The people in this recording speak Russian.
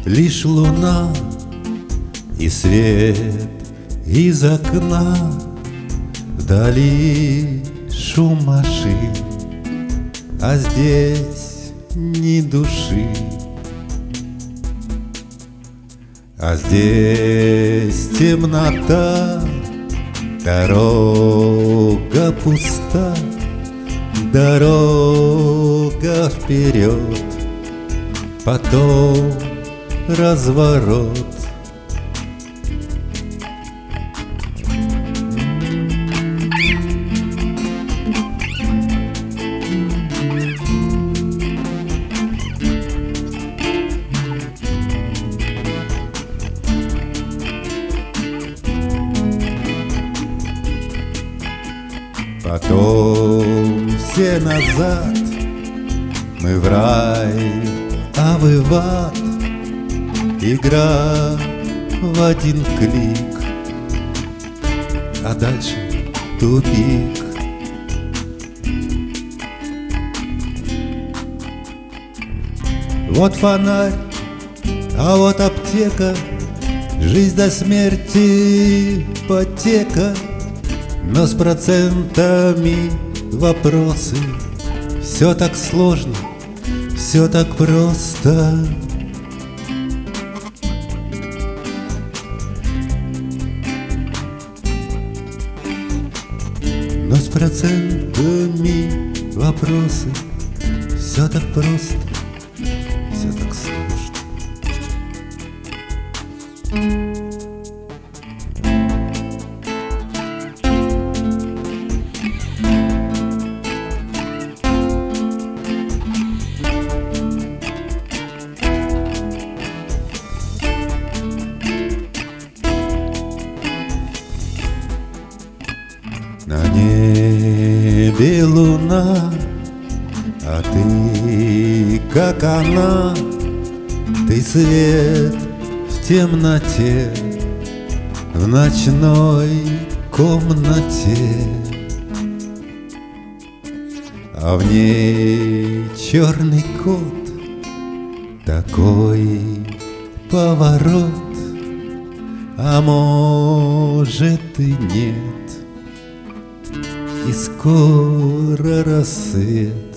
лишь луна и свет из окна. Вдали шум машин, а здесь ни души. А здесь темнота, дорога пуста, дорога вперед, потом разворот. Потом все назад, мы в рай, а вы в ад. Игра в один клик, а дальше тупик. Вот фонарь, а вот аптека, жизнь до смерти ипотека. Но с процентами вопросы. Все так сложно, все так просто. Но с процентами вопросы. Все так просто, все так сложно. На небе луна, а ты, как она, ты свет в темноте, в ночной комнате, а в ней черный кот, такой поворот, а может и нет. И скоро рассвет.